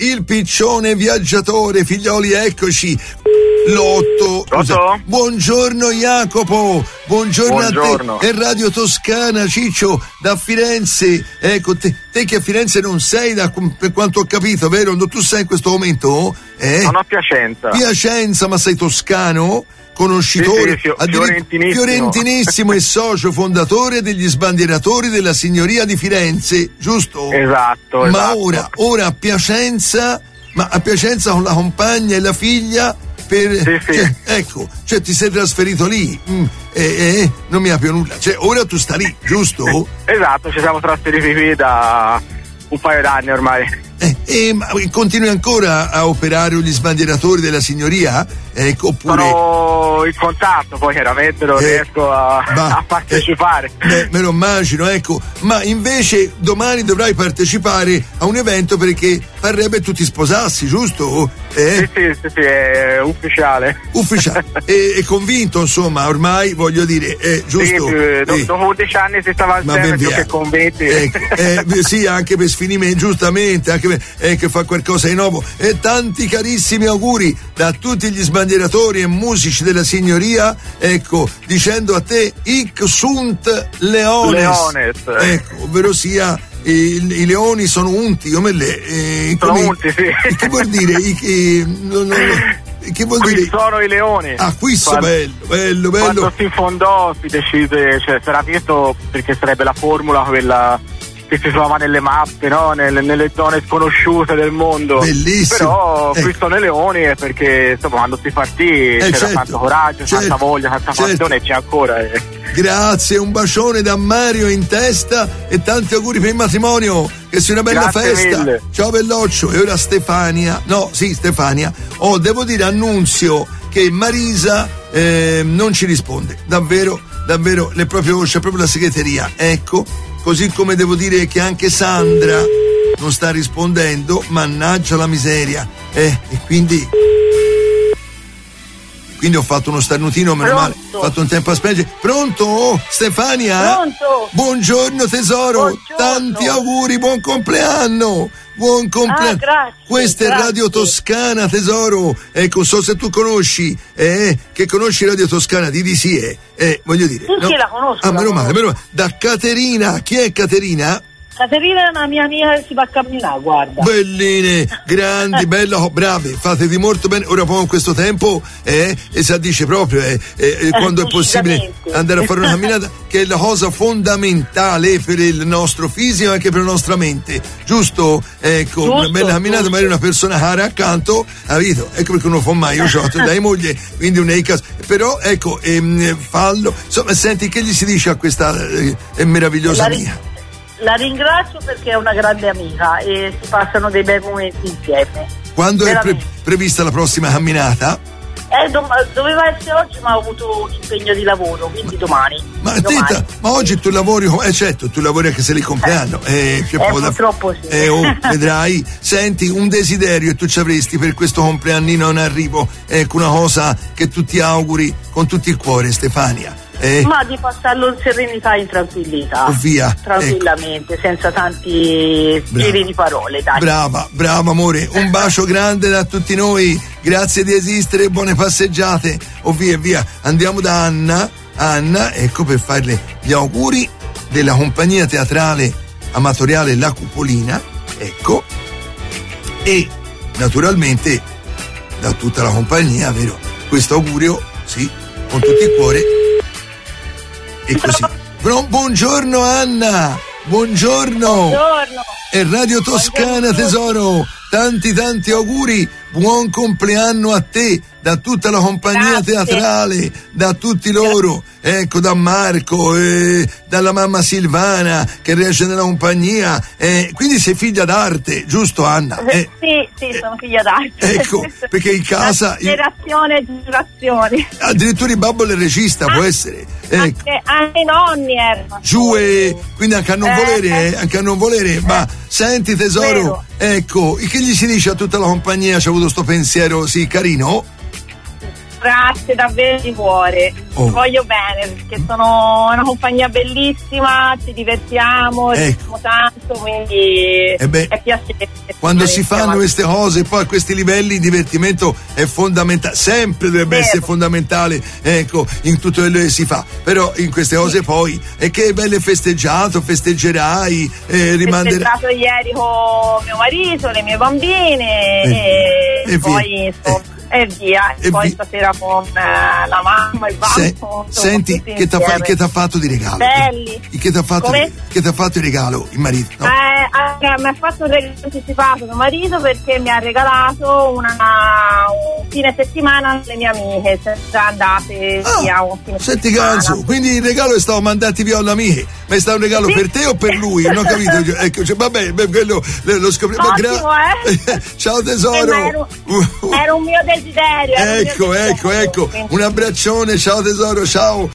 il piccione viaggiatore, figlioli, eccoci. Lotto. Buongiorno Jacopo, buongiorno a te e Radio Toscana, Ciccio da Firenze. Ecco, te che a Firenze non sei, per quanto ho capito, vero? Tu sei in questo momento? Sono a Piacenza. Piacenza, ma sei toscano? Conoscitore, sì, fiorentinissimo e socio fondatore degli sbandieratori della Signoria di Firenze, giusto? Esatto. Ma ora a Piacenza con la compagna e la figlia ti sei trasferito lì, non mi ha più nulla, ora tu stai lì, giusto? Esatto, ci siamo trasferiti qui da un paio d'anni ormai. Ma continui ancora a operare gli sbandieratori della Signoria? Oppure... Sono in contatto, poi chiaramente non riesco a partecipare. Me lo immagino, ecco. Ma invece domani dovrai partecipare a un evento perché parrebbe tu ti sposassi, giusto? Sì, è ufficiale. È convinto, insomma, ormai voglio dire, giusto? Sì, dopo 11 anni si stava insieme, più che convinti. Sì, anche per sfinimento, giustamente, anche che fa qualcosa di nuovo. E tanti carissimi auguri da tutti gli sbandieratori e musici della Signoria, ecco, dicendo a te hic sunt leones. Ecco, ovvero sia i leoni sono unti, come le sono unti, sì. Che vuol dire? Che vuol dire? Sono i leoni. Questo bello. Quando si fondò si decise, sarà visto perché sarebbe la formula quella che si trova nelle mappe, no? Nelle zone sconosciute del mondo. Bellissimo. Però qui sono i leoni perché insomma quando si partì c'era tanto coraggio, tanta voglia, tanta passione e c'è ancora. Grazie, un bacione da Mario in testa e tanti auguri per il matrimonio, che sia una bella festa. Mille. Ciao belloccio. E ora Stefania, devo dire, annunzio che Marisa non ci risponde, davvero c'è proprio la segreteria, ecco. Così come devo dire che anche Sandra non sta rispondendo, mannaggia la miseria. E quindi ho fatto uno starnutino, meno male, ho fatto un tempo a spengere. Pronto? Stefania? Pronto? Buongiorno tesoro, buongiorno. Tanti auguri, buon compleanno. Grazie. Questa è Radio Toscana, tesoro. Ecco, so se tu conosci, che conosci Radio Toscana, di sì, voglio dire. Sì, la conosco. Meno male. Da Caterina, chi è Caterina? Caterina è una mia amica che si va a camminare, guarda. Belline, grandi, bella, bravi, fatevi molto bene. Ora poi in questo tempo e si dice proprio quando è possibile andare a fare una camminata, che è la cosa fondamentale per il nostro fisico e anche per la nostra mente, giusto? Ecco, una bella camminata, magari una persona cara accanto, capito? Ecco perché uno fa mai, io ho lei moglie, quindi un caso. Però ecco, fallo. Insomma, senti, che gli si dice a questa meravigliosa amica? La ringrazio perché è una grande amica e si passano dei bei momenti insieme. Quando è prevista la prossima camminata? Doveva essere oggi, ma ho avuto un impegno di lavoro, quindi domani. Ma oggi tu lavori, certo, tu lavori anche se li compleanno. Purtroppo sì. Vedrai. Senti, un desiderio tu ci avresti per questo compleannino in arrivo, ecco, una cosa che tu ti auguri con tutto il cuore, Stefania. Ma di passarlo in serenità e in tranquillità. Via. Tranquillamente, senza tanti giri di parole, dai. Brava amore, un bacio grande da tutti noi, grazie di esistere, buone passeggiate. Via. Andiamo da Anna, ecco, per farle gli auguri della compagnia teatrale amatoriale La Cupolina, ecco, e naturalmente da tutta la compagnia, vero? Questo augurio, sì, con tutto il cuore. E così. Buongiorno Anna, buongiorno. E Radio Toscana, tesoro, tanti auguri, buon compleanno a te, da tutta la compagnia teatrale, da tutti loro, ecco, da Marco, dalla mamma Silvana che riesce nella compagnia, quindi sei figlia d'arte, giusto Anna? Sì, sono figlia d'arte. Ecco, perché in casa... Generazioni. Addirittura il babbo è il regista, può essere. Ecco. Anche i nonni erano. Quindi anche a non volere, ma senti tesoro, ecco, che gli si dice a tutta la compagnia? C'è avuto sto pensiero, sì, carino? Grazie davvero di cuore, Oh. voglio bene perché sono una compagnia bellissima, ci divertiamo, Ecco. tanto, quindi Eh beh, è piacere. Quando si fanno queste cose, poi a questi livelli, il divertimento è fondamentale, sempre dovrebbe Vero. essere fondamentale, ecco, in tutto quello che si fa. Però in queste cose poi, e che belle festeggiato, festeggerai, rimanderai. Festeggiato ieri con mio marito, le mie bambine e poi e via. E poi stasera con la mamma, il babbo. Senti, che t'ha fatto di regalo? Belli. Che t'ha fatto il regalo, il marito? No? Mi ha fatto un regalo anticipato mio marito perché mi ha regalato un fine settimana alle mie amiche, già andate via un fine senti settimana. Ganzo, quindi il regalo è stato mandati via alle amiche, ma è stato un regalo per te o per lui? Non ho capito. Ecco, cioè, vabbè, quello lo scopriamo. Ciao tesoro. Era un mio desiderio. Ecco, un abbraccione, ciao tesoro, ciao.